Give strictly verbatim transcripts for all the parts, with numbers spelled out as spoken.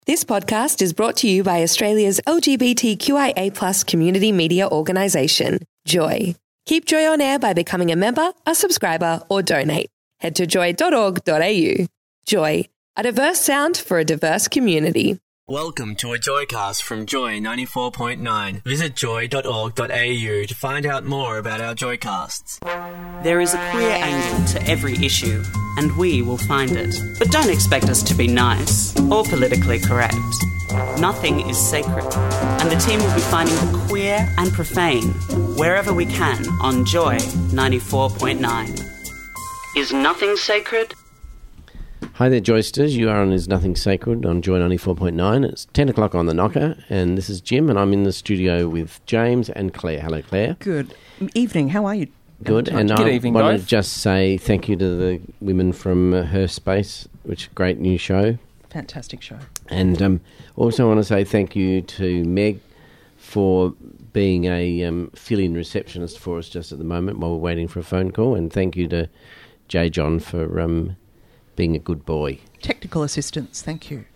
This podcast is brought to you by Australia's L G B T Q I A plus community media organisation, Joy. Keep Joy on air by becoming a member, a subscriber or donate. Head to joy dot org dot a u. Joy, a diverse sound for a diverse community. Welcome to a Joycast from Joy ninety-four point nine. Visit joy dot org dot a u to find out more about our Joycasts. There is a queer angle to every issue, and we will find it. But don't expect us to be nice or politically correct. Nothing is sacred, and the team will be finding the queer and profane wherever we can on Joy ninety-four point nine. Is nothing sacred? Hi there, Joysters. You are on Is Nothing Sacred on Joy ninety-four point nine. It's ten o'clock on the knocker, and this is Jim, and I'm in the studio with James and Claire. Hello, Claire. Good evening. How are you? Good. Um, and Good I evening, want both. to just say thank you to the women from uh, Her Space, which is a great new show. Fantastic show. And um, also want to say thank you to Meg for being a um, fill-in receptionist for us just at the moment while we're waiting for a phone call. And thank you to J. John for um, being a good boy. Technical assistance. Thank you.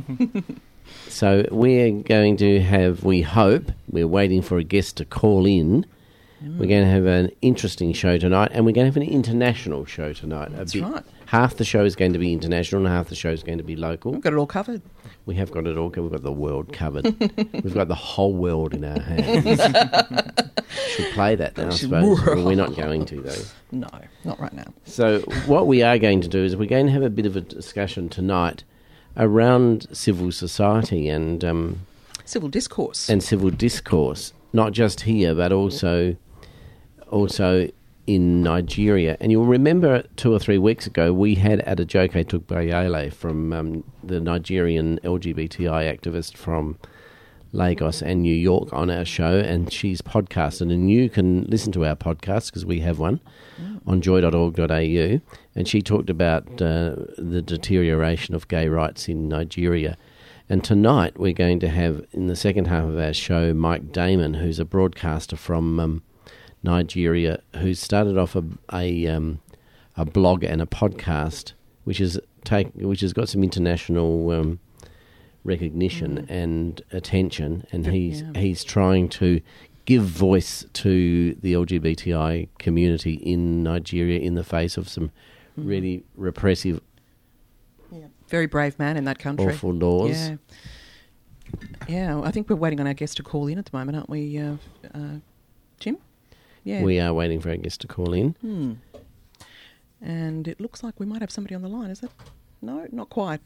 So we're going to have, we hope, we're waiting for a guest to call in. Mm. We're going to have an interesting show tonight, and we're going to have an international show tonight. That's a bit, right. Half the show is going to be international and half the show is going to be local. We've got it all covered. We have got it all covered. We've got the world covered. We've got the whole world in our hands. Should play that now, I suppose. Well, we're not going to, though. No, not right now. So what we are going to do is we're going to have a bit of a discussion tonight around civil society and um, Civil discourse. and civil discourse, not just here but also also in Nigeria. And you'll remember two or three weeks ago we had Adejoke Tugbayele from um, the Nigerian L G B T I activist from Lagos and New York on our show, and she's podcasted, and you can listen to our podcast because we have one mm. on joy dot org dot a u, and she talked about uh, the deterioration of gay rights in Nigeria. And tonight we're going to have, in the second half of our show, Mike Damon, who's a broadcaster from um, Nigeria, who's started off a a, um, a blog and a podcast, which is take which has got some international um, recognition mm. and attention, and he's yeah. he's trying to give voice to the L G B T I community in Nigeria in the face of some mm. really repressive, yeah. very brave man in that country. awful laws. Yeah, yeah. I think we're waiting on our guest to call in at the moment, aren't we, uh, uh, Jim? Yeah, we are waiting for our guest to call in. Hmm. And it looks like we might have somebody on the line. Is it? No, not quite.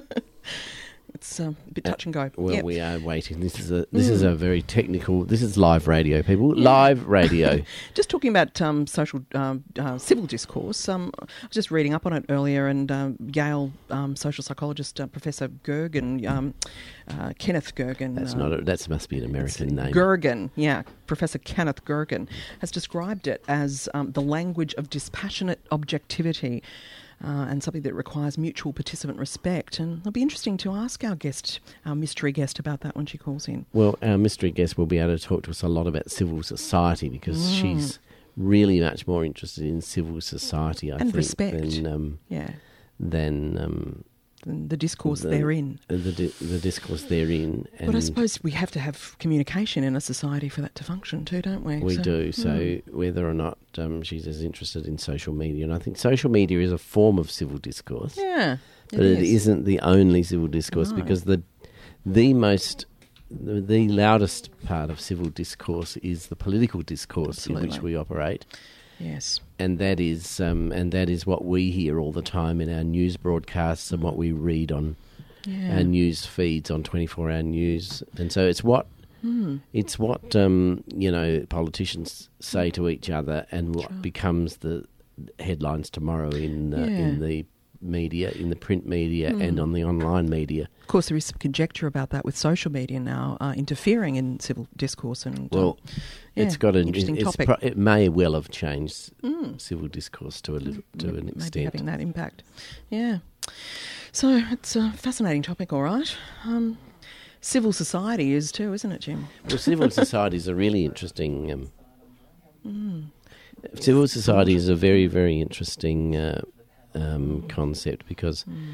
It's um, a bit touch and go. Well, yep. we are waiting. This is a this mm. is a very technical. This is live radio, people. Yeah. Live radio. Just talking about um, social um, uh, civil discourse. Um, I was just reading up on it earlier, and um, Yale um, social psychologist uh, Professor Gergen, um, uh, Kenneth Gergen. That's uh, not. A, that must be an American name. Gergen, yeah, Professor Kenneth Gergen has described it as um, the language of dispassionate objectivity. Uh, and something that requires mutual participant respect. And it'll be interesting to ask our guest, our mystery guest, about that when she calls in. Well, our mystery guest will be able to talk to us a lot about civil society because mm. she's really much more interested in civil society, I and think, respect. than um, yeah. than um, the discourse the, therein. The, the, the discourse therein. And but I suppose we have to have communication in a society for that to function too, don't we? We so, do. So mm. whether or not um, she's as interested in social media, and I think social media is a form of civil discourse. Yeah, it but is. it isn't the only civil discourse No. because the the most the, the loudest part of civil discourse is the political discourse Absolutely. in which we operate. Yes. And that is um, and that is what we hear all the time in our news broadcasts and what we read on Yeah. our news feeds on twenty-four hour news. And so it's what mm. it's what um, you know politicians say to each other and what right. becomes the headlines tomorrow in uh, Yeah. in the media, in the print media Mm. and on the online media. Of course, there is some conjecture about that with social media now uh, interfering in civil discourse. And Well, um, yeah, it's got an interesting it's topic. pro- it may well have changed Mm. civil discourse to a little, to Maybe an Maybe extent. having that impact. Yeah. So it's a fascinating topic, all right. Um, civil society is too, isn't it, Jim? Well, civil society is a really interesting. Um, Mm. Civil society is a very, very interesting uh, um, concept because Mm.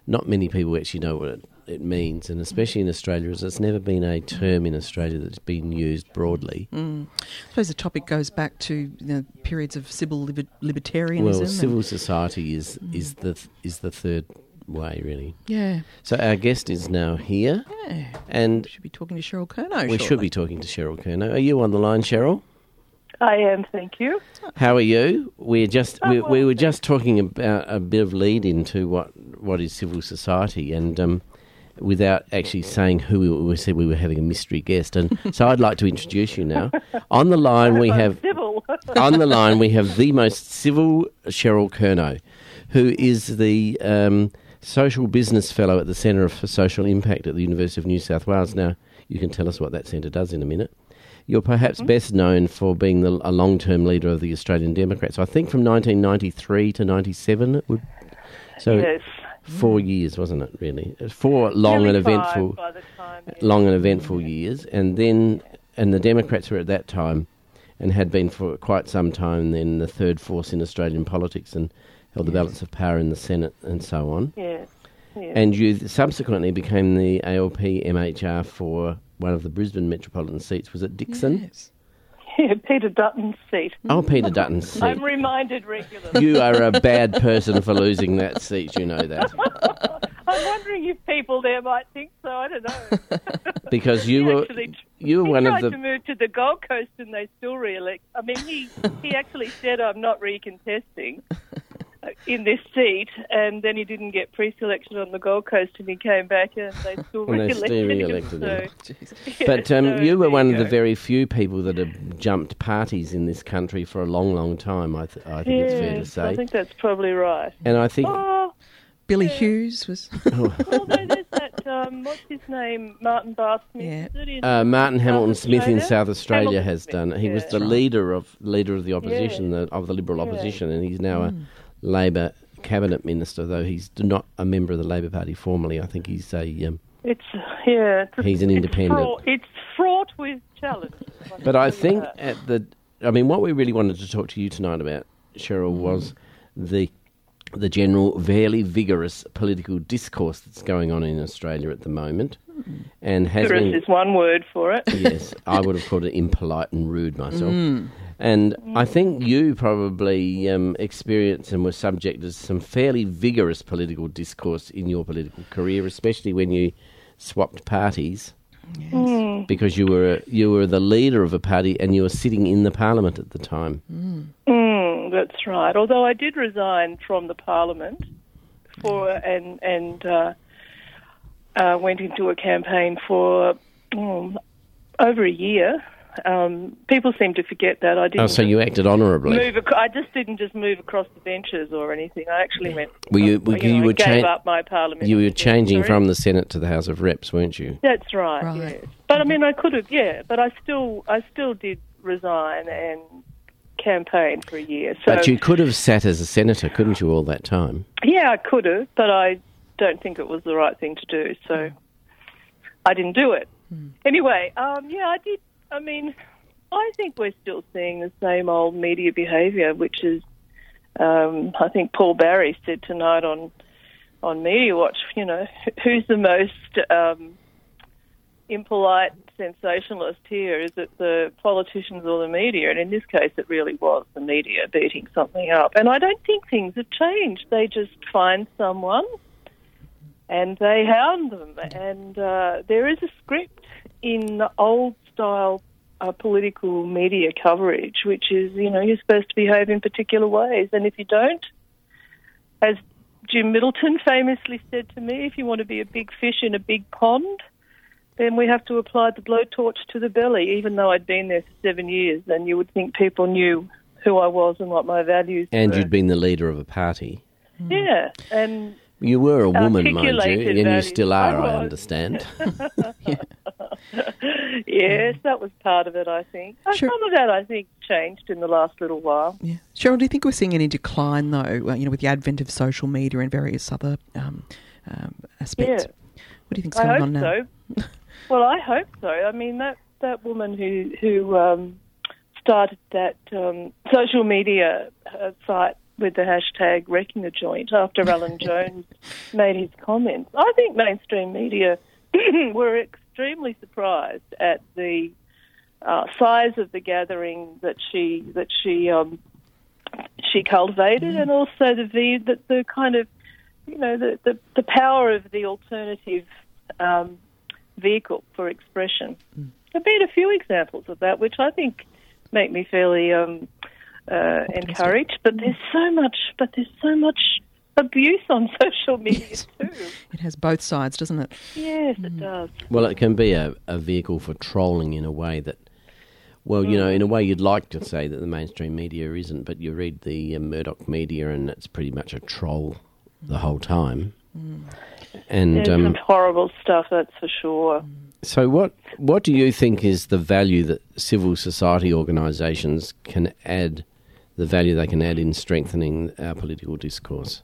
not many people actually know what it, it means, and especially in Australia, as it's never been a term in Australia that's been used broadly. Mm. I suppose the topic goes back to you know, periods of civil liber- libertarianism. Well, civil society is mm. is the is the third way, really. Yeah. So our guest is now here, yeah. and we should be talking to Cheryl Kernot. We shortly. should be talking to Cheryl Kernot. Are you on the line, Cheryl? I am, thank you. How are you? We're just oh, we, well, we were just talking about a bit of lead into what what is civil society, and um, without actually saying who we, we said we were having a mystery guest, and so I'd like to introduce you now. On the line we have civil. on the line we have the most civil Cheryl Kernot, who is the um, Social Business Fellow at the Centre for Social Impact at the University of New South Wales. Now you can tell us what that centre does in a minute. You're perhaps mm-hmm. best known for being the, a long-term leader of the Australian Democrats. I think from nineteen ninety-three to ninety-seven, it would. So yes. Four years, wasn't it? Really, four long Nearly and eventful, by the time, yeah. long and eventful years, and then and the Democrats were at that time, and had been for quite some time. Then the third force in Australian politics, and held the balance of power in the Senate, and so on. Yeah. yeah. And you subsequently became the A L P M H R for one of the Brisbane metropolitan seats. Was it Dixon? Yes. Yeah, Peter Dutton's seat. Oh, Peter Dutton's seat. I'm reminded regularly. You are a bad person for losing that seat, you know that. I'm wondering if people there might think so, I don't know. Because you he were actually, you were he one tried of the... to move to the Gold Coast and they still re-elect. I mean, he, he actually said, I'm not recontesting in this seat, and then he didn't get pre-selection on the Gold Coast, and he came back and they still and they re-elected still him. re-elected him. So, yeah, but um, so you were one you of the go. very few people that have jumped parties in this country for a long, long time, I, th- I think yes, it's fair to say. I think that's probably right. And I think... Oh, Billy yeah. Hughes was... Well, no, there's that, um, what's his name, Martin Barr Smith. Yeah. Is it in Uh, Martin South Hamilton Smith in Australia? South Australia Hamilton has Smith, done it. He yeah. was the leader of leader of the opposition, Yeah. the, of the Liberal Yeah. opposition, and he's now Mm. a Labor cabinet minister, though he's not a member of the Labor Party formally. I think he's a... Um, It's, yeah. It's, He's an it's independent. Fraught, it's fraught with challenges. But I think at the... I mean, what we really wanted to talk to you tonight about, Cheryl, was the the general, fairly vigorous political discourse that's going on in Australia at the moment. And has Vigorous been... is one word for it. Yes, I would have called it impolite and rude myself. Mm. And I think you probably um, experienced and were subject to some fairly vigorous political discourse in your political career, especially when you swapped parties, Yes. Mm. because you were you were the leader of a party and you were sitting in the parliament at the time. Mm. Mm, that's right. Although I did resign from the parliament for and and uh, uh, went into a campaign for um, over a year. Um, people seem to forget that I didn't. Oh, so you acted honourably. Move. Ac- I just didn't just move across the benches or anything. I actually went. Were you- uh, were you you know, were I gave cha- up my parliament. You were changing Sorry? from the Senate to the House of Reps, weren't you? That's right. Right. Yes. But I mean, I could have. Yeah. But I still, I still did resign and campaign for a year. So But you could have sat as a senator, couldn't you, all that time? yeah, I could have, but I don't think it was the right thing to do. So I didn't do it. Hmm. Anyway, um, yeah, I did. I mean, I think we're still seeing the same old media behaviour, which is, um, I think Paul Barry said tonight on on Media Watch, you know, who's the most um, impolite sensationalist here? Is it the politicians or the media? And in this case, it really was the media beating something up. And I don't think things have changed. They just find someone and they hound them. And uh, there is a script in old-style uh, political media coverage, which is, you know, you're supposed to behave in particular ways. And if you don't, as Jim Middleton famously said to me, if you want to be a big fish in a big pond, then we have to apply the blowtorch to the belly, even though I'd been there for seven years, and you would think people knew who I was and what my values And were. you'd been the leader of a party. Yeah, and You were a woman, mind you, Articulated and you values. still are, I I was. understand. yes, that was part of it, I think. Uh, Sure. Some of that, I think, changed in the last little while. Yeah. Cheryl, do you think we're seeing any decline, though, uh, you know, with the advent of social media and various other um, um, aspects? Yeah. What do you think's I going hope on now? so. Well, I hope so. I mean, that, that woman who, who um, started that um, social media uh, site with the hashtag wrecking the joint after Alan Jones made his comments. I think mainstream media were extremely surprised at the uh, size of the gathering that she that she um, she cultivated, and also the the, the kind of you know the, the, the power of the alternative um, vehicle for expression. Mm. There've been a few examples of that, which I think make me fairly um, uh, encouraged. But there's so much, but there's so much abuse on social media yes. too. It has both sides, doesn't it? Yes, mm. it does. Well, it can be a, a vehicle for trolling in a way that, well, you mm. know, in a way you'd like to say that the mainstream media isn't, but you read the uh, Murdoch media and it's pretty much a troll the whole time. Mm. And There's um, some horrible stuff, that's for sure. So what what do you think is the value that civil society organisations can add, the value they can add in strengthening our political discourse?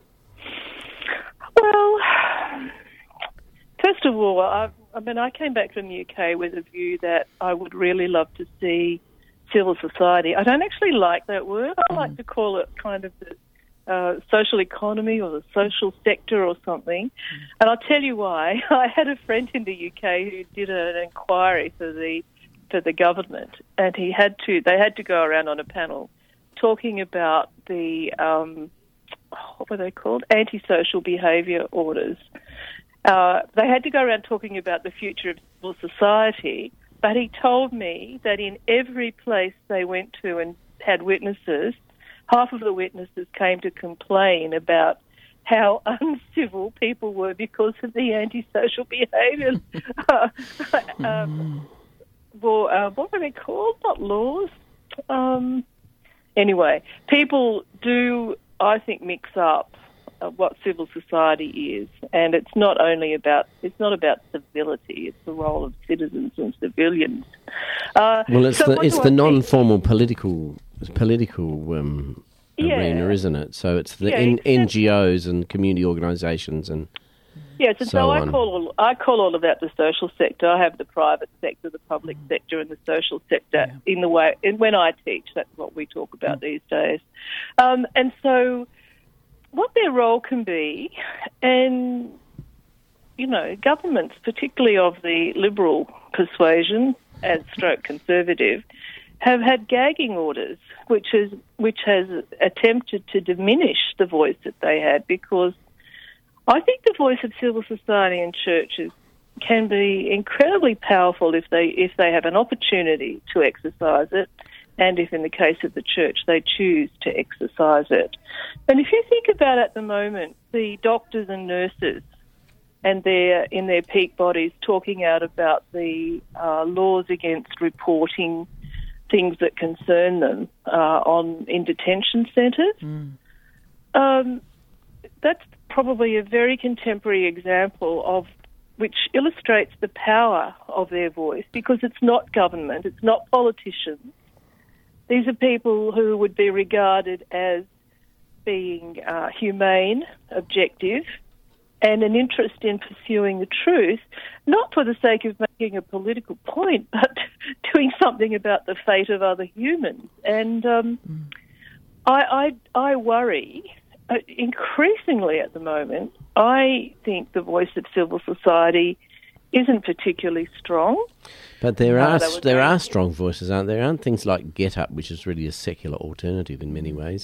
Well, first of all, I, I mean, I came back from the U K with a view that I would really love to see civil society. I don't actually like that word. I like to call it kind of the Uh, social economy or the social sector or something. And I'll tell you why. I had a friend in the U K who did an inquiry for the for the government, and he had to. They had to go around on a panel talking about the um, what were they called? Antisocial behaviour orders. Uh, they had to go around talking about the future of civil society. But he told me that in every place they went to and had witnesses, half of the witnesses came to complain about how uncivil people were because of the antisocial behaviour. um, well, uh, what were they called? Not laws. Um, anyway, people do, I think, mix up uh, what civil society is, and it's not only about it's not about civility. It's the role of citizens and civilians. Uh, well, it's so the it's the non-formal political. political um, yeah. arena, isn't it? So it's the yeah, N- N G Os and community organisations and yes, and so, so on. I call all, I call all of that the social sector. I have the private sector, the public mm. sector, and the social sector yeah. in the way. And when I teach, that's what we talk about mm. these days. Um, and so, what their role can be, and you know, governments, particularly of the liberal persuasion and stroke conservative, have had gagging orders, which is which has attempted to diminish the voice that they had, because I think the voice of civil society and churches can be incredibly powerful if they if they have an opportunity to exercise it, and if in the case of the church they choose to exercise it. And if you think about at the moment the doctors and nurses and they're in their peak bodies talking out about the uh, laws against reporting things that concern them uh, on in detention centres. Mm. Um, that's probably a very contemporary example of which illustrates the power of their voice, because it's not government, it's not politicians. These are people who would be regarded as being uh, humane, objective, and an interest in pursuing the truth, not for the sake of making a political point, but doing something about the fate of other humans. And um, mm. I, I, I worry, uh, increasingly at the moment, I think the voice of civil society isn't particularly strong. But there uh, are there very... are strong voices, aren't there? Aren't things like Get Up, which is really a secular alternative in many ways,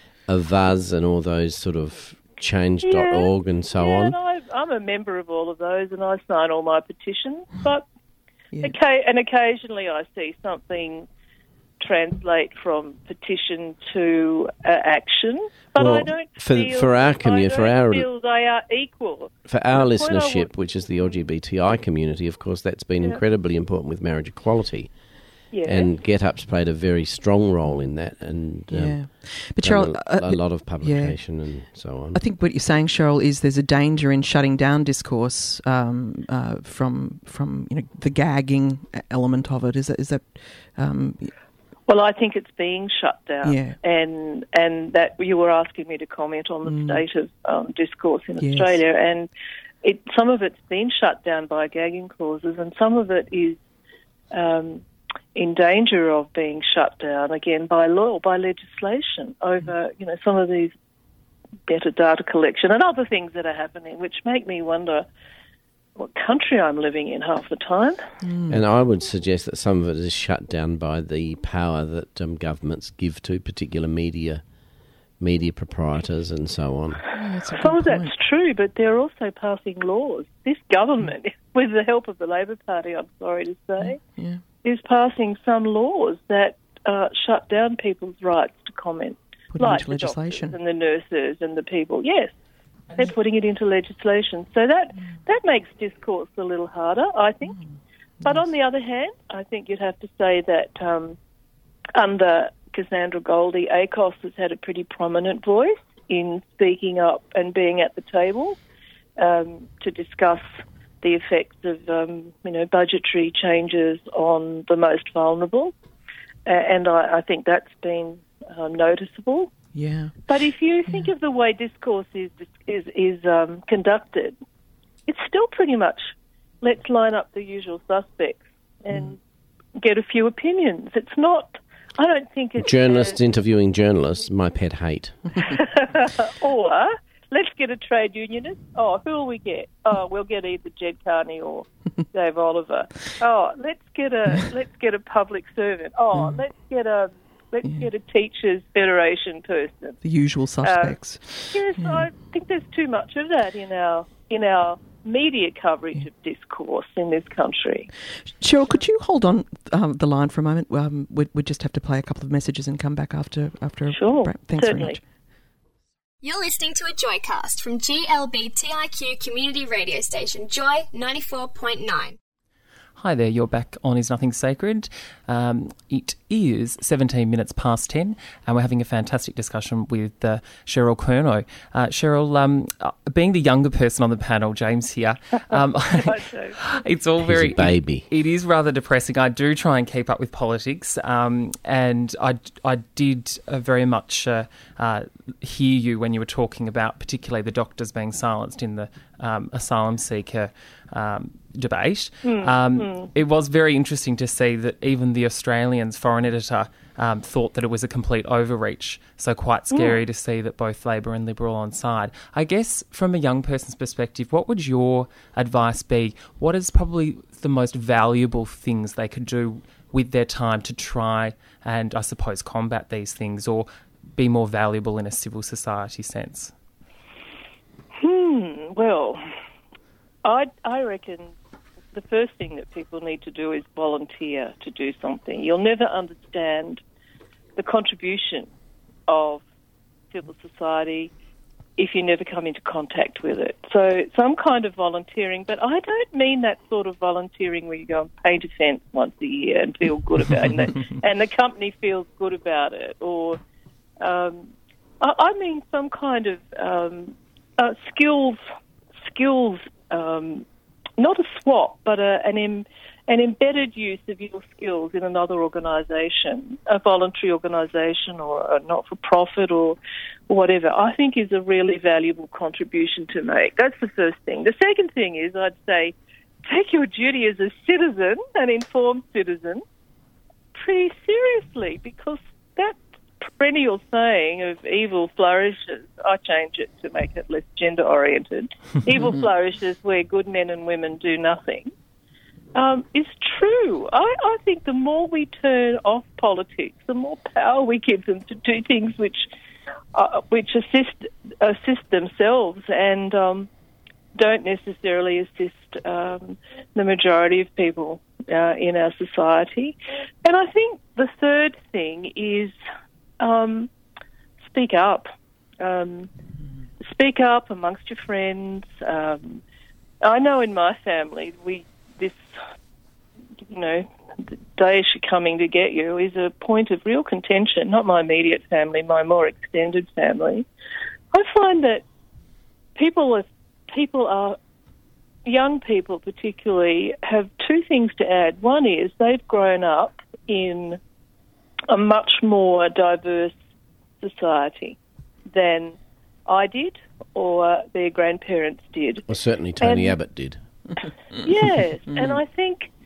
Avaz and all those sort of change dot org yeah, and so yeah, on. And I, I'm a member of all of those, and I sign all my petitions. But yeah. okay, and occasionally I see something translate from petition to uh, action, but well, I don't for, feel for our community, I for don't our feel they are equal. For our the listenership, would, which is the L G B T I community, of course, that's been yeah. incredibly important with marriage equality. Yeah. And Get Up's played a very strong role in that, and um, yeah. but Cheryl, a, uh, a lot of publication yeah. and so on. I think what you're saying, Cheryl, is there's a danger in shutting down discourse um, uh, from from you know the gagging element of it. Is that is that? Um, well, I think it's being shut down, yeah. and and that you were asking me to comment on the mm. state of um, discourse in yes. Australia, and it some of it's been shut down by gagging clauses, and some of it is. Um, in danger of being shut down again by law, by legislation over, you know, some of these better data collection and other things that are happening, which make me wonder what country I'm living in half the time. Mm. And I would suggest that some of it is shut down by the power that um, governments give to particular media media proprietors and so on. Oh, some of that's true, but they're also passing laws. This government, mm. with the help of the Labor Party, I'm sorry to say, yeah. is passing some laws that uh, shut down people's rights to comment. Put like into the legislation. And the nurses and the people. Yes, they're putting it into legislation. So that mm. that makes discourse a little harder, I think. Mm. But yes. on the other hand, I think you'd have to say that um, under Cassandra Goldie, A C O S has had a pretty prominent voice in speaking up and being at the table um, to discuss the effects of, um, you know, budgetary changes on the most vulnerable. Uh, and I, I think that's been um, noticeable. Yeah. But if you think yeah. of the way discourse is is, is um, conducted, it's still pretty much let's line up the usual suspects and mm. get a few opinions. It's not... I don't think it's... Journalists uh, interviewing journalists, my pet hate. Or, let's get a trade unionist. Oh, who will we get? Oh, we'll get either Jed Carney or Dave Oliver. Oh, let's get a let's get a public servant. Oh, mm. let's get a let's yeah. get a teachers' federation person. The usual suspects. Uh, yes, yeah. I think there's too much of that in our in our media coverage yeah. of discourse in this country. Cheryl, could you hold on um, the line for a moment? Um, we we just have to play a couple of messages and come back after after. Sure, a break. Thanks certainly. very much. You're listening to a Joycast from G L B T I Q community radio station Joy ninety-four point nine. Hi there, you're back on Is Nothing Sacred. Um, it is seventeen minutes past ten, and we're having a fantastic discussion with uh, Cheryl Curnow. Uh, Cheryl, um, uh, being the younger person on the panel, James here, um, it's all very... He's a baby. It, it is rather depressing. I do try and keep up with politics, um, and I, I did uh, very much uh, uh, hear you when you were talking about particularly the doctors being silenced in the um, asylum seeker um debate. Mm, um, mm. It was very interesting to see that even the Australian's foreign editor um, thought that it was a complete overreach. So quite scary mm. to see that both Labor and Liberal on side. I guess from a young person's perspective, what would your advice be? What is probably the most valuable things they could do with their time to try and, I suppose, combat these things or be more valuable in a civil society sense? Hmm, well, I, I reckon the first thing that people need to do is volunteer to do something. You'll never understand the contribution of civil society if you never come into contact with it. So some kind of volunteering, but I don't mean that sort of volunteering where you go and paint a fence once a year and feel good about it, and the, and the company feels good about it. Or um, I, I mean some kind of um, uh, skills, skills. Um, not a swap, but a, an em, an embedded use of your skills in another organisation, a voluntary organisation or a not-for-profit or whatever, I think is a really valuable contribution to make. That's the first thing. The second thing is, I'd say, take your duty as a citizen, an informed citizen, pretty seriously, because that perennial saying of evil flourishes, I change it to make it less gender-oriented, evil flourishes where good men and women do nothing, um, is true. I, I think the more we turn off politics, the more power we give them to do things which uh, which assist assist themselves and um, don't necessarily assist um, the majority of people uh, in our society. And I think the third thing is Um, speak up. Um, speak up amongst your friends. Um, I know in my family, we this, you know, the Daesh are coming to get you is a point of real contention. Not my immediate family, my more extended family. I find that people are, people are, young people particularly, have two things to add. One is they've grown up in a much more diverse society than I did or their grandparents did. Well, certainly Tony and, Abbott did. Yes, and I think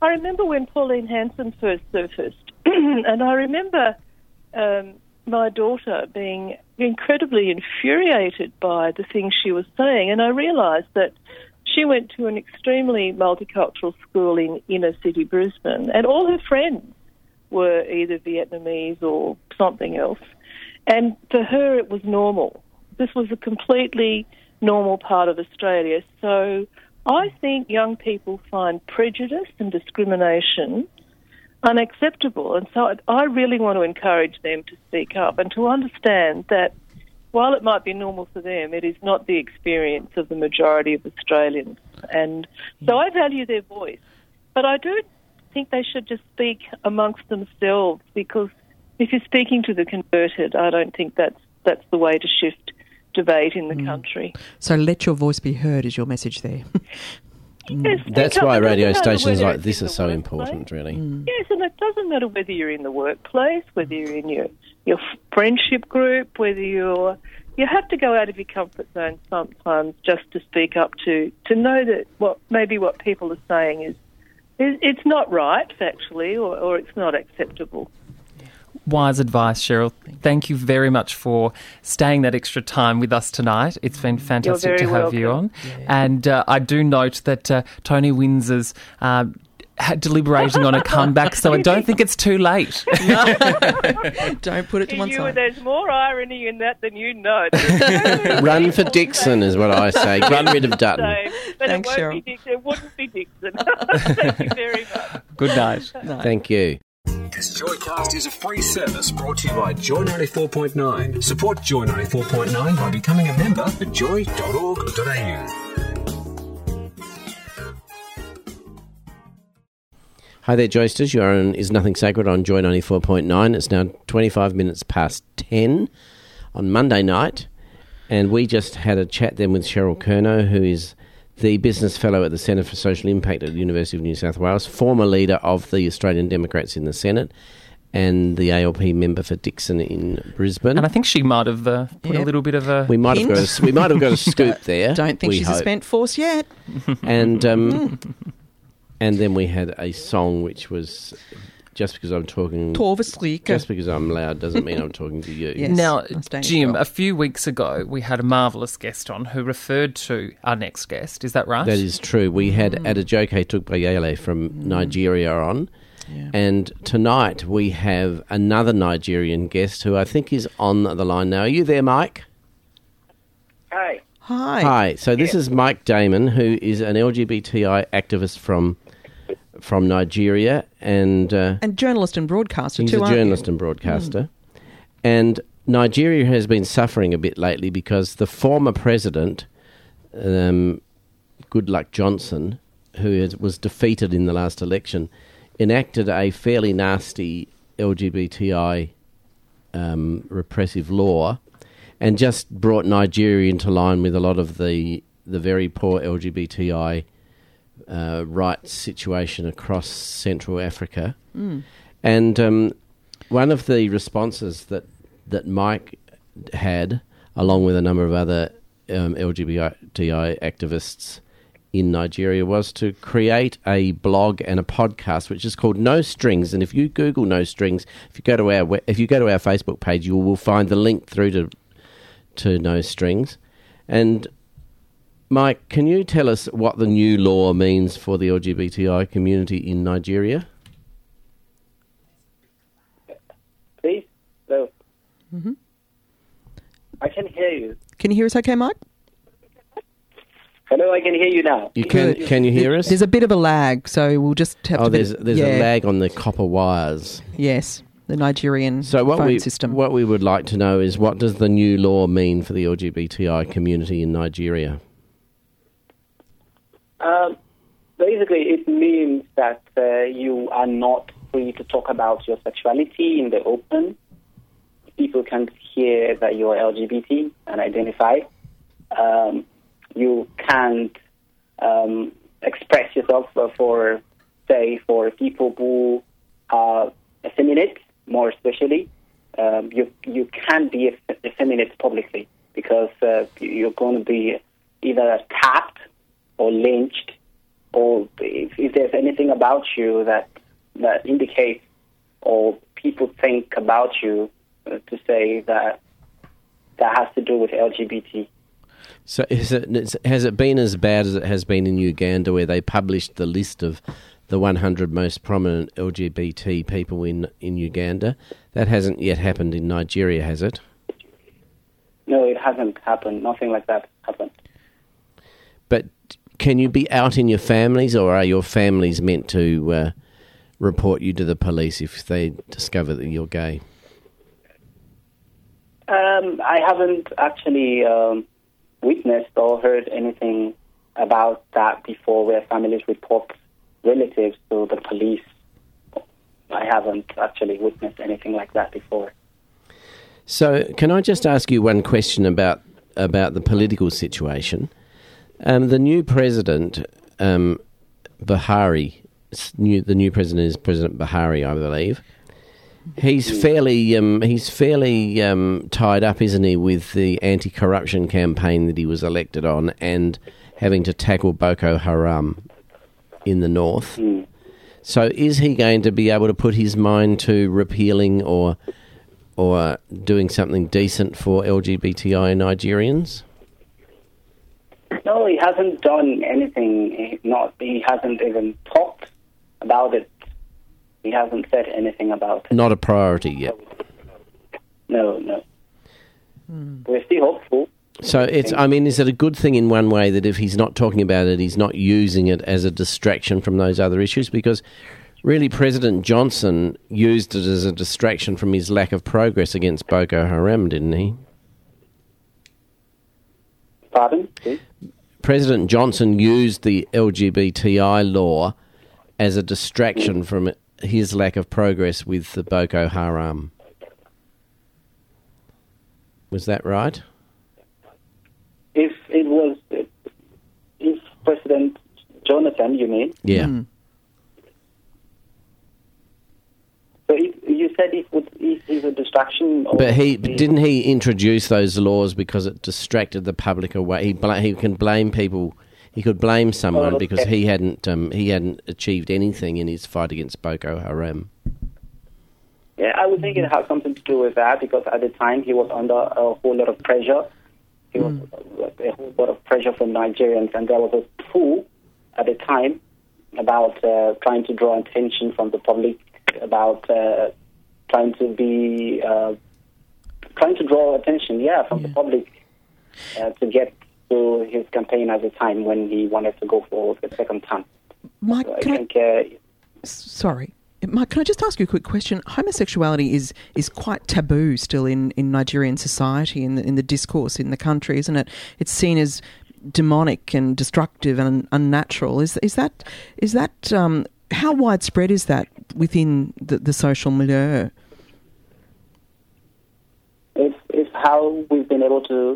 I remember when Pauline Hanson first surfaced, and I remember um, my daughter being incredibly infuriated by the things she was saying, and I realised that she went to an extremely multicultural school in inner city Brisbane, and all her friends were either Vietnamese or something else. And for her, it was normal. This was a completely normal part of Australia. So I think young people find prejudice and discrimination unacceptable. And so I really want to encourage them to speak up and to understand that while it might be normal for them, it is not the experience of the majority of Australians. And so I value their voice. But I do think they should just speak amongst themselves, because if you're speaking to the converted, I don't think that's that's the way to shift debate in the mm. country. So let your voice be heard is your message there. Yes, that's why radio stations like this are so important, really. Mm. Yes, and it doesn't matter whether you're in the workplace, whether you're in your, your friendship group, whether you're... You have to go out of your comfort zone sometimes just to speak up to, to know that what maybe what people are saying is, is it's not right, factually, or, or it's not acceptable. Wise advice, Cheryl. Thank you very much for staying that extra time with us tonight. It's been fantastic to have welcome. you on. Yeah. And uh, I do note that uh, Tony Windsor's uh, deliberating on a comeback, so I don't think it's too late. No. Don't put it to one you, side. There's more irony in that than you know. Run for Dixon is what I say. Get rid of Dutton. But Thanks, it, won't Cheryl. be Dixon. It wouldn't be Dixon. Thank you very much. Good night. No. Thank you. This Joycast is a free service brought to you by Joy ninety-four point nine. Support Joy ninety-four point nine by becoming a member at joy dot org dot a u. Hi there, Joysters. You're on Is Nothing Sacred on Joy ninety-four point nine. It's now twenty-five minutes past ten on Monday night, and we just had a chat then with Cheryl Curnow, who is the Business Fellow at the Centre for Social Impact at the University of New South Wales, former leader of the Australian Democrats in the Senate, and the A L P member for Dixon in Brisbane. And I think she might have uh, put Yep. a little bit of a... we might have got a, we might have got a scoop there. Don't think we she's hope. a spent force yet. And um, and then we had a song which was just because I'm talking. Torvaslik. Just because I'm loud doesn't mean I'm talking to you. Yes. Now, that's dangerous. Jim, a few weeks ago, we had a marvellous guest on who referred to our next guest. Is that right? That is true. We had Adejoke Tukbayele from Nigeria on. Yeah. And tonight we have another Nigerian guest who I think is on the line now. Are you there, Mike? Hi. Hi. Hi. So this is Mike Damon, who is an L G B T I activist from from Nigeria, and uh, And journalist and broadcaster he's too, a aren't journalist you? and broadcaster. And Nigeria has been suffering a bit lately because the former president, um, Goodluck Johnson, who is, was defeated in the last election, enacted a fairly nasty L G B T I um, repressive law, and just brought Nigeria into line with a lot of the the very poor L G B T I uh, rights situation across Central Africa. Mm. And um, one of the responses that that Mike had, along with a number of other um, L G B T I activists in Nigeria, was to create a blog and a podcast which is called No Strings. And if you Google No Strings, if you go to our we- if you go to our Facebook page, you will find the link through to to No Strings. And Mike, can you tell us what the new law means for the L G B T I community in Nigeria? Please? So, Mm-hmm. I can hear you. Can you hear us okay, Mike? Hello, I can hear you now. You can Good. can you hear us? There's a bit of a lag, so we'll just have Oh, to... there's there's yeah. a lag on the copper wires. Yes, the Nigerian So what phone we system. what we would like to know is, what does the new law mean for the L G B T I community in Nigeria? Um, basically, it means that uh, you are not free to talk about your sexuality in the open. People can't hear that you are L G B T and identify. Um, you can't um, express yourself for, say, for people who are effeminate, more especially. Um, you you can't be effeminate publicly because uh, you're going to be either tapped or lynched or if, if there's anything about you that that indicates or people think about you uh, to say that that has to do with L G B T. So is it, has it been as bad as it has been in Uganda, where they published the list of the one hundred most prominent L G B T people in, in Uganda? That hasn't yet happened in Nigeria, has it? No, it hasn't happened. Nothing like that happened. But can you be out in your families, or are your families meant to uh, report you to the police if they discover that you're gay? Um, I haven't actually um, witnessed or heard anything about that before, where families report relatives to the police. I haven't actually witnessed anything like that before. So can I just ask you one question about about the political situation? Um, the new president, um, Buhari, new, the new president is President Buhari, I believe. He's fairly um, he's fairly um, tied up, isn't he, with the anti-corruption campaign that he was elected on, and having to tackle Boko Haram in the north. Mm. So is he going to be able to put his mind to repealing or or doing something decent for L G B T I Nigerians? No, he hasn't done anything. He, not, he hasn't even talked about it. He hasn't said anything about it. Not a priority yet. No, no. Mm. We're still hopeful. So it's, I mean, is it a good thing in one way that if he's not talking about it, he's not using it as a distraction from those other issues? Because really, President Johnson used it as a distraction from his lack of progress against Boko Haram, didn't he? Pardon? Please? President Johnson used the L G B T I law as a distraction from his lack of progress with the Boko Haram. Was that right? If it was, if President Jonathan, you mean? Yeah. Mm. So if, you said it was if it's a distraction. Or but he didn't he introduce those laws because it distracted the public away. He bl- he can blame people. He could blame someone oh, okay. because he hadn't um, he hadn't achieved anything in his fight against Boko Haram. Yeah, I would think it had something to do with that, because at the time he was under a whole lot of pressure. He was mm. a whole lot of pressure from Nigerians, and there was a pull at the time about uh, trying to draw attention from the public, about uh, trying to be uh, trying to draw attention, yeah, from yeah. the public uh, to get to his campaign at the time when he wanted to go for the second term. Mike, so I can think, I, uh, sorry. Mike, can I just ask you a quick question? Homosexuality is, is quite taboo still in, in Nigerian society, in the, in the discourse in the country, isn't it? It's seen as demonic and destructive and unnatural. Is is that is that um, how widespread is that within the, the social milieu? It's, it's how we've been able to.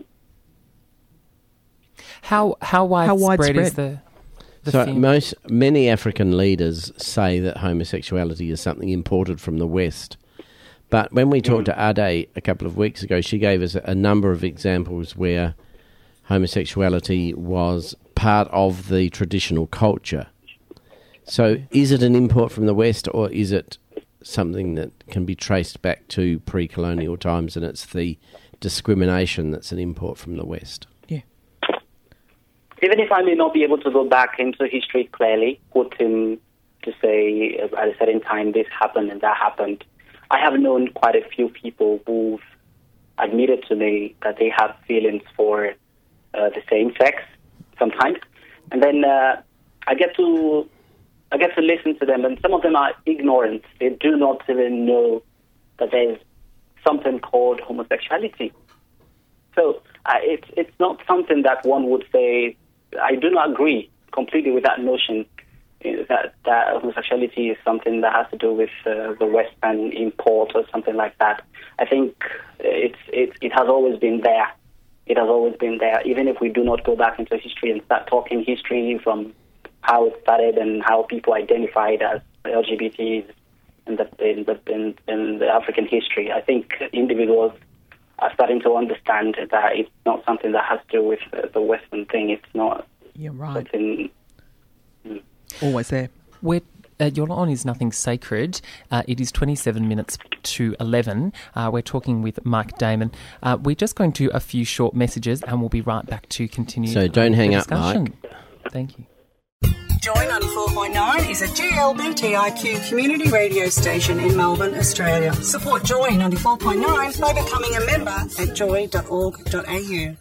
How how widespread, how widespread? is the? the so thing? most many African leaders say that homosexuality is something imported from the West. But when we talked to Ade a couple of weeks ago, she gave us a number of examples where homosexuality was part of the traditional culture. So is it an import from the West, or is it something that can be traced back to pre-colonial times and it's the discrimination that's an import from the West? Yeah. Even if I may not be able to go back into history clearly, quote him to say at a certain time this happened and that happened, I have known quite a few people who've admitted to me that they have feelings for uh, the same sex sometimes, and then uh, I get to I get to listen to them, and some of them are ignorant. They do not even know that there's something called homosexuality. So uh, it's it's not something that one would say. I do not agree completely with that notion that, that homosexuality is something that has to do with uh, the Western import or something like that. I think it's it it has always been there. It has always been there. Even if we do not go back into history and start talking history from how it started and how people identified as L G B Ts in the in the in, in the African history, I think individuals are starting to understand that it's not something that has to do with uh, the Western thing. It's not You're right. something. Mm. Always there. We're Uh, Your On Is Nothing Sacred. Uh, it is twenty-seven minutes to eleven. Uh, we're talking with Mike Damon. Uh, we're just going to a few short messages and we'll be right back to continue. So don't hang up, Mike. Thank you. Joy ninety-four point nine is a G L B T I Q community radio station in Melbourne, Australia. Support Joy ninety-four point nine by becoming a member at joy dot org dot a u.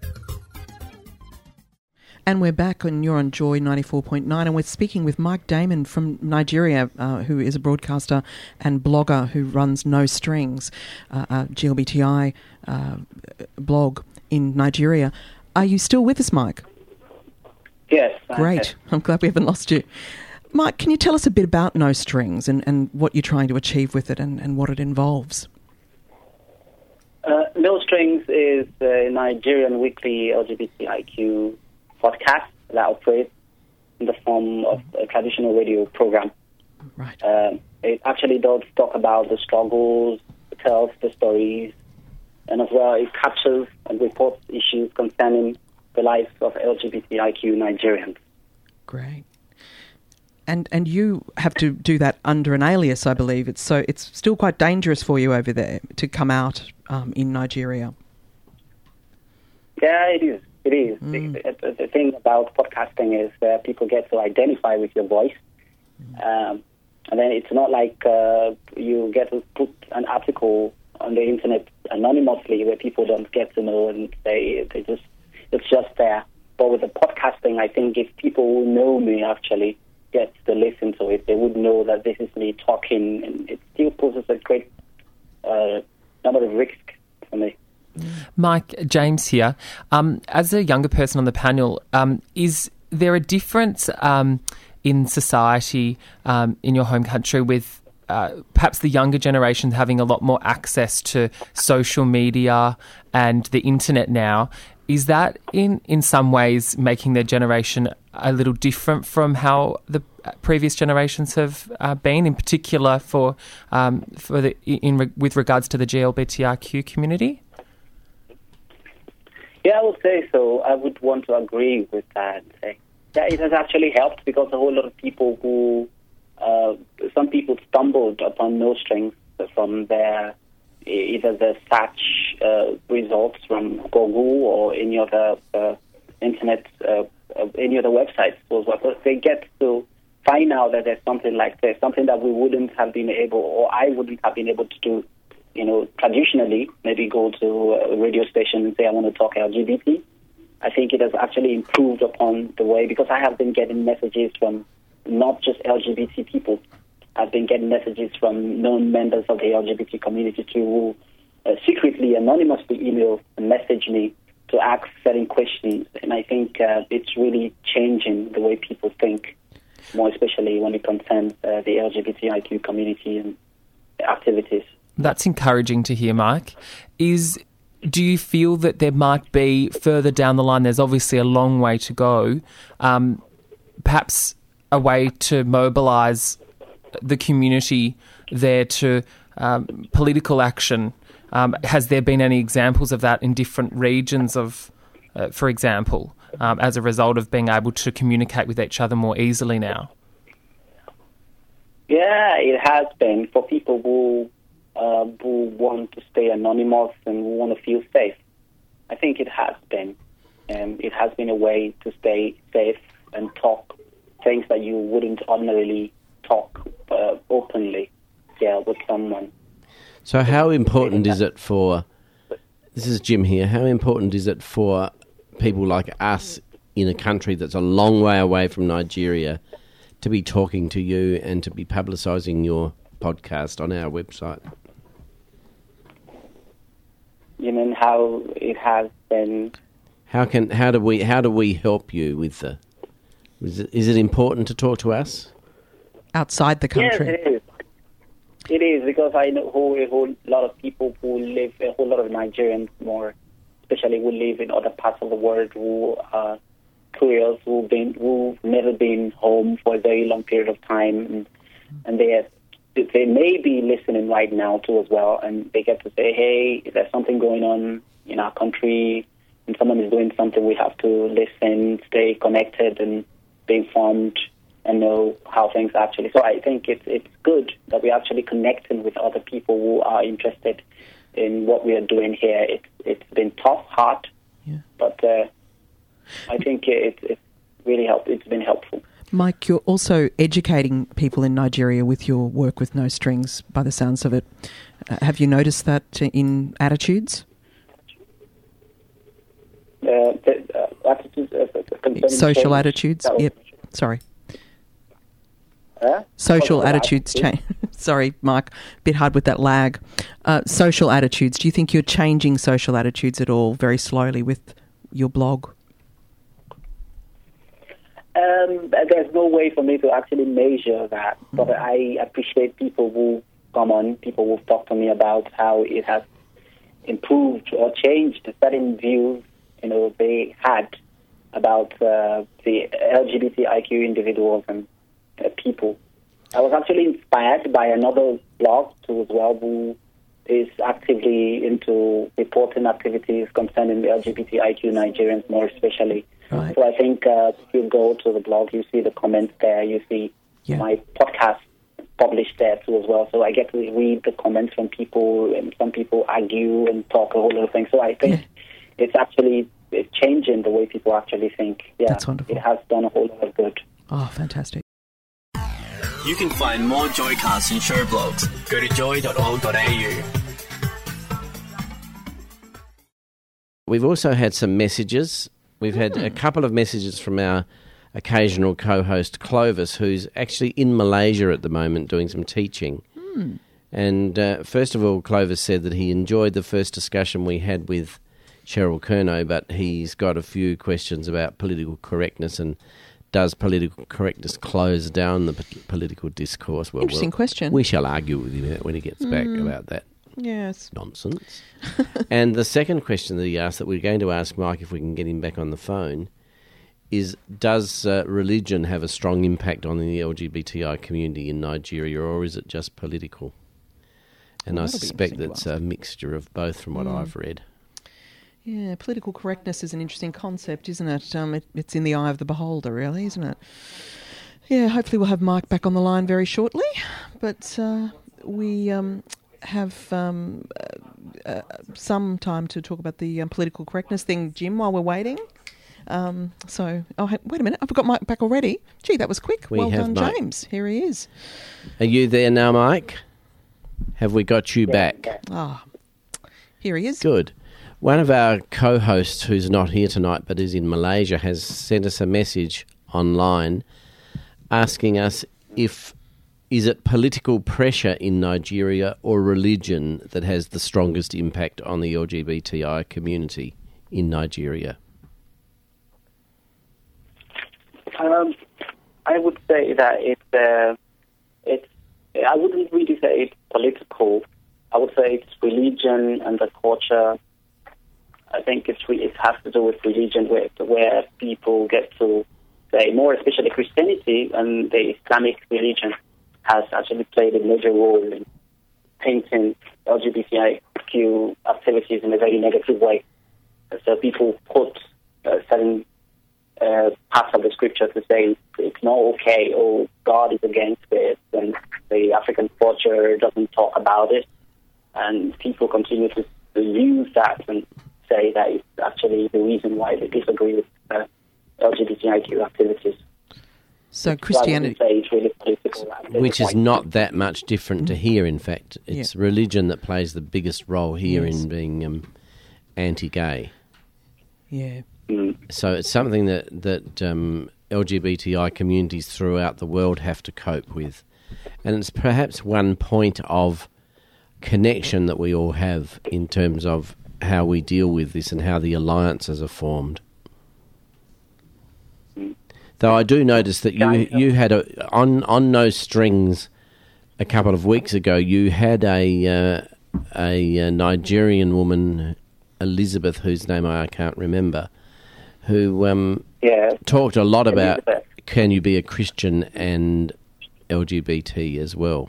And we're back on You're on Joy ninety-four point nine, and we're speaking with Mike Damon from Nigeria, uh, who is a broadcaster and blogger who runs No Strings, uh, a G L B T I uh, blog in Nigeria. Are you still with us, Mike? Yes. Great. I'm glad we haven't lost you. Mike, can you tell us a bit about No Strings and, and what you're trying to achieve with it and, and what it involves? Uh, No Strings is a Nigerian weekly L G B T I Q podcast that operates in the form of a traditional radio program. Right. Um, it actually does talk about the struggles, it tells the stories, and as well it captures and reports issues concerning the lives of L G B T I Q Nigerians. Great. And and you have to do that under an alias, I believe. It's so it's still quite dangerous for you over there to come out um, in Nigeria. Yeah, it is. It is. Mm. The, the, the thing about podcasting is that people get to identify with your voice. Um, and then it's not like uh, you get to put an article on the internet anonymously where people don't get to know and they, they just, it's just there. But with the podcasting, I think if people who know me actually get to listen to it, they would know that this is me talking, and it still poses a great uh, number of risks for me. Mike, James here. Um, as a younger person on the panel, um, is there a difference um, in society um, in your home country with uh, perhaps the younger generation having a lot more access to social media and the internet now? Is that in, in some ways making their generation a little different from how the previous generations have uh, been, in particular for um, for the in, in with regards to the G L B T I Q community? Yeah, I would say so. I would want to agree with that. Yeah, it has actually helped because a whole lot of people who, uh, some people stumbled upon No Strings from their, either the search uh, results from Google or any other uh, internet, uh, any other websites. So they get to find out that there's something like this, something that we wouldn't have been able, or I wouldn't have been able to do, you know, traditionally, maybe go to a radio station and say, I want to talk L G B T. I think it has actually improved upon the way, because I have been getting messages from not just L G B T people. I've been getting messages from known members of the L G B T community too, who uh, secretly, anonymously email and message me to ask certain questions. And I think uh, it's really changing the way people think, more especially when it concerns uh, the L G B T I Q community and activities. That's encouraging to hear, Mike. Is do you feel that there might be further down the line, there's obviously a long way to go, um, perhaps a way to mobilise the community there to um, political action? Um, has there been any examples of that in different regions of, uh, for example, um, as a result of being able to communicate with each other more easily now? Yeah, it has been for people who Uh, who want to stay anonymous and who want to feel safe. I think it has been. Um, it has been a way to stay safe and talk things that you wouldn't ordinarily talk uh, openly yeah, with someone. So how important is it for, this is Jim here, how important is it for people like us in a country that's a long way away from Nigeria to be talking to you and to be publicising your podcast on our website? You mean how it has been? How can how do we how do we help you with the? Is it, is it important to talk to us outside the country? Yes, it is. It is, because I know whole, a whole lot of people who live, a whole lot of Nigerians more, especially who live in other parts of the world, who are curious, who've been who've never been home for a very long period of time, and, and they have. They may be listening right now too as well, and they get to say, hey, there's something going on in our country, and someone is doing something, we have to listen, stay connected, and be informed. and know how things actually. So I think it's it's good that we're actually connecting with other people who are interested in what we are doing here. It's it's been tough, hard, yeah. but uh, I think it, it's really helped. It's been helpful. Mike, you're also educating people in Nigeria with your work with No Strings, by the sounds of it. Uh, have you noticed that in attitudes? Uh, the, uh, attitudes uh, Social change. attitudes? Was, yep. Sorry. Uh, social attitudes change. Sorry, Mike, a bit hard with that lag. Uh, social attitudes. Do you think you're changing social attitudes at all very slowly with your blog? Um, there's no way for me to actually measure that, but I appreciate people who come on, people who talk to me about how it has improved or changed certain views, you know, they had about uh, the L G B T I Q individuals and uh, people. I was actually inspired by another blog too as well, who is actively into reporting activities concerning the L G B T I Q Nigerians more especially. Right. So I think uh, if you go to the blog, you see the comments there, you see yeah. my podcast published there too as well. So I get to read the comments from people, and some people argue and talk a whole lot of things. So I think yeah. it's actually it's changing the way people actually think. Yeah, that's wonderful. It has done a whole lot of good. Oh, fantastic. You can find more Joycasts and show blogs. Go to joy dot org dot a u. We've also had some messages. We've had mm. a couple of messages from our occasional co-host Clovis, who's actually in Malaysia at the moment doing some teaching. Mm. And uh, first of all, Clovis said that he enjoyed the first discussion we had with Cheryl Curnow, but he's got a few questions about political correctness and does political correctness close down the p- political discourse? Well, Interesting well, question. We shall argue with him when he gets mm. back about that. Yes. Nonsense. And the second question that he asked, that we're going to ask Mike if we can get him back on the phone, is does uh, religion have a strong impact on the L G B T I community in Nigeria, or is it just political? And well, I suspect that's a mixture of both from what mm. I've read. Yeah, political correctness is an interesting concept, isn't it? Um, it? It's in the eye of the beholder, really, isn't it? Yeah, hopefully we'll have Mike back on the line very shortly. But uh, we um, have um, uh, uh, some time to talk about the um, political correctness thing, Jim, while we're waiting. Um, so, oh, hey, wait a minute, I've got Mike back already. Gee, that was quick. We well have done, Mike. James. Here he is. Are you there now, Mike? Have we got you yeah, back? Yeah. Ah, here he is. Good. One of our co-hosts who's not here tonight but is in Malaysia has sent us a message online asking us if is it political pressure in Nigeria or religion that has the strongest impact on the L G B T I community in Nigeria? Um, I would say that it's uh, it's. I wouldn't really say it's political. I would say it's religion and the culture. I think it's re- it has to do with religion, where where people get to say more, especially Christianity and the Islamic religion has actually played a major role in painting L G B T I Q activities in a very negative way. So people put uh, certain uh, parts of the scripture to say it's not okay, or God is against it, and the African culture doesn't talk about it, and people continue to, to use that and say that it's actually the reason why they disagree with uh, L G B T I Q activities. So Christianity, so it's really political, which is not that much different to here. In fact, it's yeah. religion that plays the biggest role here yes. in being um, anti-gay. Yeah. Mm. So it's something that that um, L G B T I communities throughout the world have to cope with, and it's perhaps one point of connection that we all have in terms of how we deal with this and how the alliances are formed. Though I do notice that you you had a on on No Strings a couple of weeks ago. You had a uh, a, a Nigerian woman, Elizabeth, whose name I can't remember, who um, yeah. talked a lot about Elizabeth. Can you be a Christian and L G B T as well.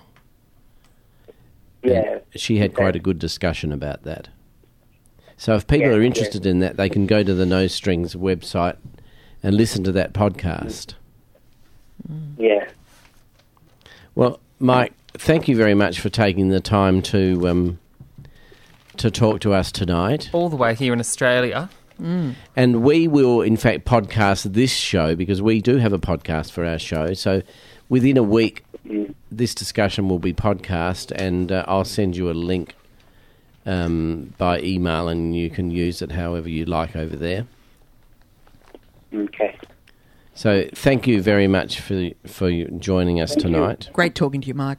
Yeah, and she had quite a good discussion about that. So if people yeah, are interested yeah. in that, they can go to the No Strings website and listen to that podcast. Yeah. Well, Mike, thank you very much for taking the time to um, to talk to us tonight. All the way here in Australia. Mm. And we will, in fact, podcast this show because we do have a podcast for our show. So within a week, Mm. this discussion will be podcast, and uh, I'll send you a link um, by email, and you can use it however you like over there. Okay. So thank you very much for for you joining us Thank you. tonight. Great talking to you, Mike.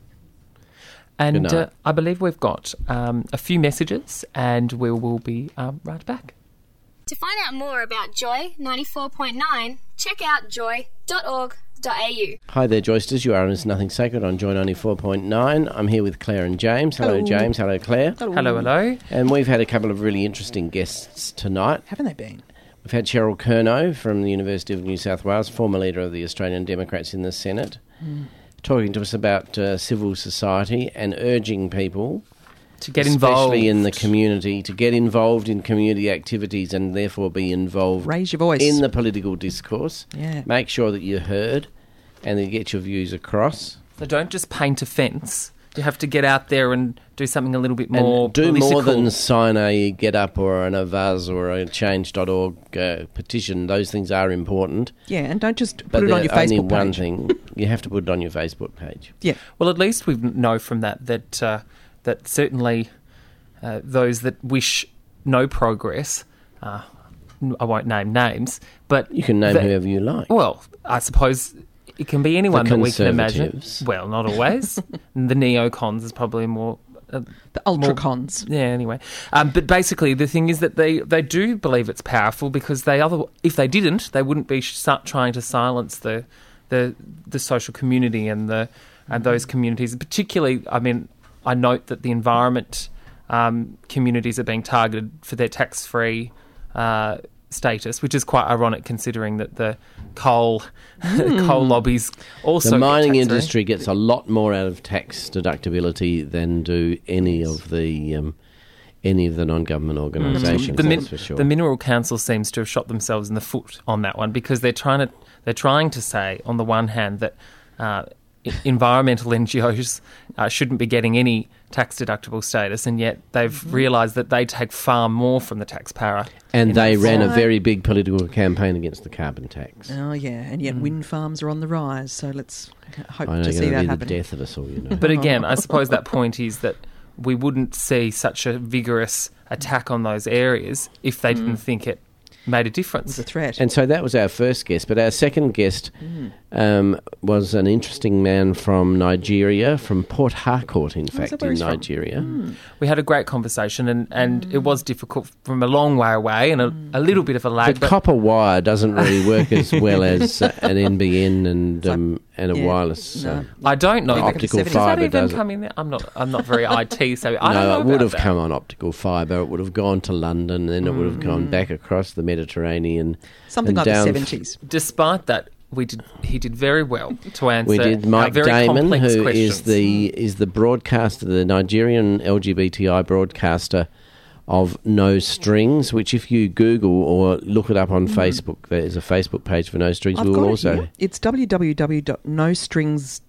And Good uh, night. I believe we've got um, a few messages, and we will be um, right back. To find out more about Joy ninety-four point nine, check out joy dot org dot a u. Hi there, Joysters. You are on It's Nothing Sacred on Joy ninety-four point nine. I'm here with Claire and James. Hello, Hello. James. Hello, Claire. Hello. Hello, hello. And we've had a couple of really interesting guests tonight. Haven't they been? We've had Cheryl Curnow from the University of New South Wales, former leader of the Australian Democrats in the Senate, Mm. talking to us about uh, civil society and urging people To get especially involved. in the community, to get involved in community activities and therefore be involved Raise your voice. in the political discourse. Yeah. Make sure that you're heard and that you get your views across. So don't just paint a fence. You have to get out there and do something a little bit more And do political. more than sign a Get Up or an Avaz or a change dot org uh, petition. Those things are important. Yeah, and don't just put But it on your only Facebook one page. thing, you have to put it on your Facebook page. Yeah. Well, at least we know from that that uh, that certainly uh, those that wish no progress, uh, I won't name names, but You can name that- whoever you like. Well, I suppose it can be anyone The that we can imagine. Conservatives. Well, not always. The neocons is probably more. Uh, The ultra cons. yeah. Anyway, um, but basically, the thing is that they, they do believe it's powerful because they other if they didn't, they wouldn't be sh- trying to silence the the the social community and the and those communities. Particularly, I mean, I note that the environment um, communities are being targeted for their tax free. Uh, status, which is quite ironic considering that the coal coal lobbies also The get mining tax-free. industry gets a lot more out of tax deductibility than do any of the um, any of the non-government organisations. The, min- that's for sure. the Mineral Council seems to have shot themselves in the foot on that one because they're trying to they're trying to say on the one hand that uh, i- environmental N G Os uh, shouldn't be getting any tax deductible status, and yet they've realised that they take far more from the taxpayer. and they ran a Right. very big political campaign against the carbon tax. Oh, yeah, and yet wind farms are on the rise, so let's hope I know to it's see going that to be happen. the death of us all, you know. But again, I suppose that point is that we wouldn't see such a vigorous attack on those areas if they didn't think it made a difference. It's a threat. And so that was our first guest, but our second guest um, was an interesting man from Nigeria, from Port Harcourt, in fact, where in he's from? Nigeria. We had a great conversation, and, and it was difficult from a long way away and a, a little bit of a lag. The but copper wire doesn't really work as well as uh, an N B N and um, and a yeah, wireless. no. Uh, I don't know. Back in the optical seventies. Does that fibre even does it. come in there? I'm not. I'm not very I T, so I don't know no, it would about have that. come on optical fibre. It would have gone to London, then it would have gone back across the Mediterranean. Something and like down the seventies. Despite that, we did. He did very well to answer. We did our Mike very Damon, complex who questions. is the is the broadcaster, the Nigerian L G B T I broadcaster of No Strings. Which, if you Google or look it up on Facebook, there's a Facebook page for No Strings. I've we got will it also. here. It's w w w dot no strings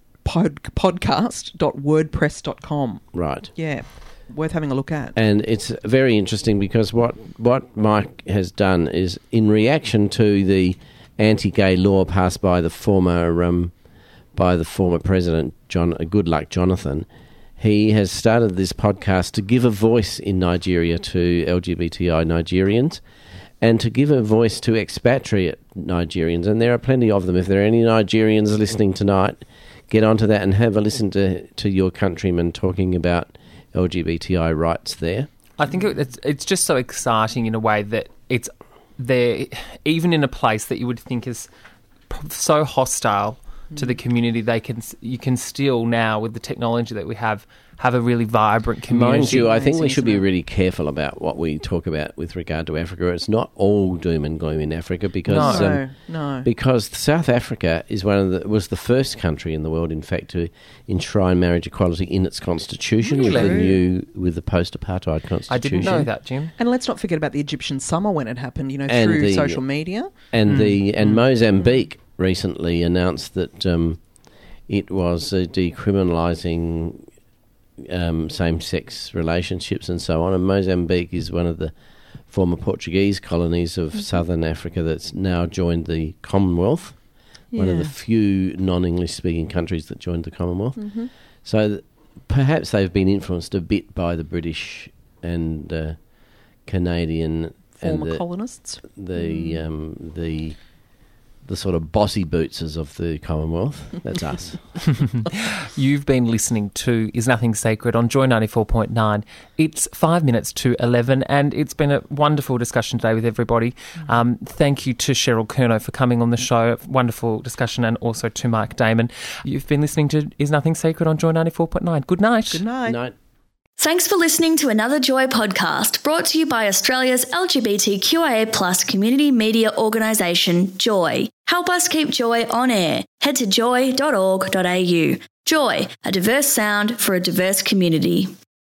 podcast dot wordpress dot com. Right. Yeah, worth having a look at. And it's very interesting because what, what Mike has done is, in reaction to the anti-gay law passed by the former um, by the former president, John Goodluck Jonathan, he has started this podcast to give a voice in Nigeria to L G B T I Nigerians and to give a voice to expatriate Nigerians. And there are plenty of them. If there are any Nigerians listening tonight, get onto that and have a listen to, to your countrymen talking about L G B T I rights there. I think it, it's it's just so exciting in a way that it's there, even in a place that you would think is p- so hostile to the community. They can s- you can still now, with the technology that we have, have a really vibrant community. Mind you, I think we Amazing, should be isn't it? really careful about what we talk about with regard to Africa. It's not all doom and gloom in Africa because No. um, No, no. because South Africa is one of the was the first country in the world, in fact, to enshrine marriage equality in its constitution with the Really? new with the post-apartheid constitution. I didn't know that, Jim. And let's not forget about the Egyptian summer when it happened, you know, And through the- social media. And the and Mozambique recently announced that um, it was uh, decriminalising um, same-sex relationships and so on. And Mozambique is one of the former Portuguese colonies of mm-hmm. southern Africa that's now joined the Commonwealth, yeah. one of the few non-English speaking countries that joined the Commonwealth. Mm-hmm. So th- perhaps they've been influenced a bit by the British and uh, Canadian former and the, colonists, the mm. um, the the sort of bossy bootses of the Commonwealth. That's us. You've been listening to Is Nothing Sacred on Joy ninety-four point nine. It's five minutes to eleven, and it's been a wonderful discussion today with everybody. Um, thank you to Cheryl Curnow for coming on the show. Wonderful discussion, and also to Mike Damon. You've been listening to Is Nothing Sacred on Joy ninety-four point nine. Good night. Good night. Good night. Thanks for listening to another Joy podcast brought to you by Australia's L G B T Q I A plus community media organisation, Joy. Help us keep Joy on air. Head to joy dot org dot a u. Joy, a diverse sound for a diverse community.